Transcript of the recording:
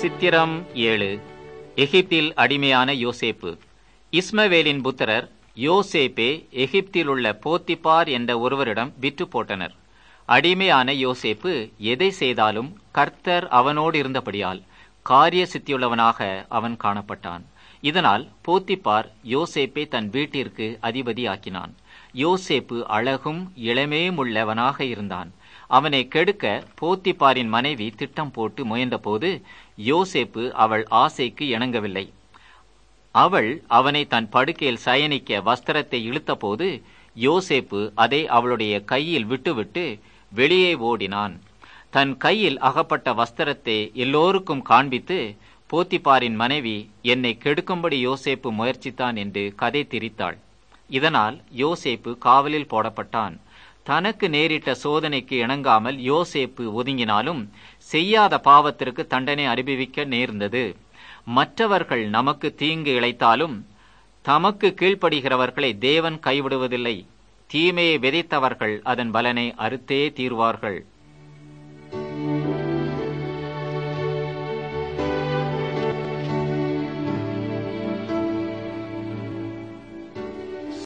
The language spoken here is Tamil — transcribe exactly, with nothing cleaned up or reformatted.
சித்திரம் ஏழு. எகிப்தில் அடிமையான யோசேப்பு. இஸ்மவேலின் புத்திரர் யோசேப்பே எகிப்தில் உள்ள போத்திபார் என்ற ஒருவரிடம் விற்று போட்டனர். அடிமையான யோசேப்பு எதை செய்தாலும் கர்த்தர் அவனோடு இருந்தபடியால் காரிய சித்தியுள்ளவனாக அவன் காணப்பட்டான். இதனால் போத்திபார் யோசேப்பை தன் வீட்டிற்கு அதிபதி ஆக்கினான். யோசேப்பு அழகும் இளமையும் உள்ளவனாக இருந்தான். அவனை கெடுக்க போத்திபாரின் மனைவி திட்டம் போட்டு முயன்றபோது யோசேப்பு அவள் ஆசைக்கு இணங்கவில்லை. அவள் அவனை தன் படுக்கையில் சயனிக்க வஸ்திரத்தை இழுத்தபோது யோசேப்பு அதை அவளுடைய கையில் விட்டுவிட்டு வெளியே ஓடினான். தன் கையில் அகப்பட்ட வஸ்திரத்தை எல்லோருக்கும் காண்பித்து, போத்திபாரின் மனைவி என்னை கெடுக்கும்படி யோசேப்பு முயற்சித்தான் என்று கதை திரித்தாள். இதனால் யோசேப்பு காவலில் போடப்பட்டான். தனக்கு நேரிட்ட சோதனைக்கு இணங்காமல் யோசேப்பு ஒதுங்கினாலும் செய்யாத பாவத்திற்கு தண்டனை அனுபவிக்க நேர்ந்தது. மற்றவர்கள் நமக்கு தீங்கு இழைத்தாலும் தமக்கு கீழ்ப்படுகிறவர்களை தேவன் கைவிடுவதில்லை. தீமையை விதைத்தவர்கள் அதன் பலனை அறுத்தே தீர்வார்கள்.